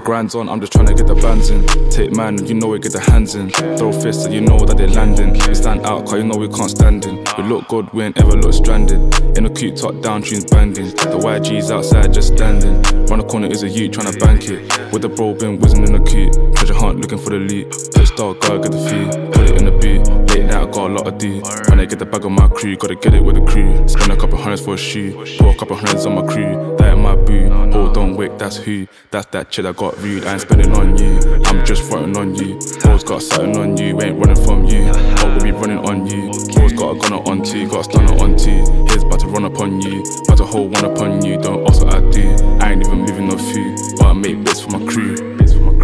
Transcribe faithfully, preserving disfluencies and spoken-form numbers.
grind's on, I'm just trying to get the bands in. Take man, you know we get the hands in. Throw fists so you know that they landing. We stand out cause you know we can't stand in. We look good, we ain't ever look stranded. In a coupe, top down, tunes banging. The Y G's outside just standing. Round the corner is a youth trying to bank it. With the bro been whizzing in the coupe. Treasure hunt looking for the lead. Put star, gotta get the fee. Put it in the boot. Late night, I got a lot of D. When I get the bag of my crew, gotta get it with the crew. Spend a couple hundreds for a shoe. Pour a couple hundreds on my crew. That in my boot. Oh, don't wait, that's who. That's that chick that got rude. I ain't spending on you. I'm just fronting on you. Bro's got something on you. Ain't running from you. But we'll be running on you. Bro's got a gunner on two. Got a stunner on two. Here's about to run upon you. About to hold one upon you. Don't ask what I do. I ain't even moving no food. But I make bits for my crew.